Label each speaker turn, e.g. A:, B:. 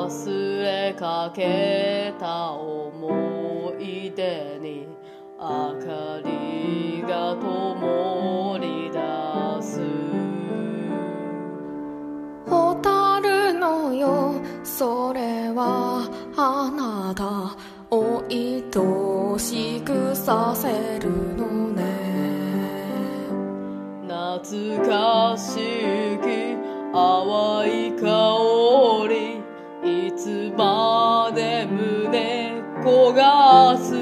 A: 忘れかけた思い出に明かりが灯り出す。
B: 蛍のよ、それはあなたを愛しくさせるのね。
A: 懐かしき淡い香り、いつまで胸焦がす。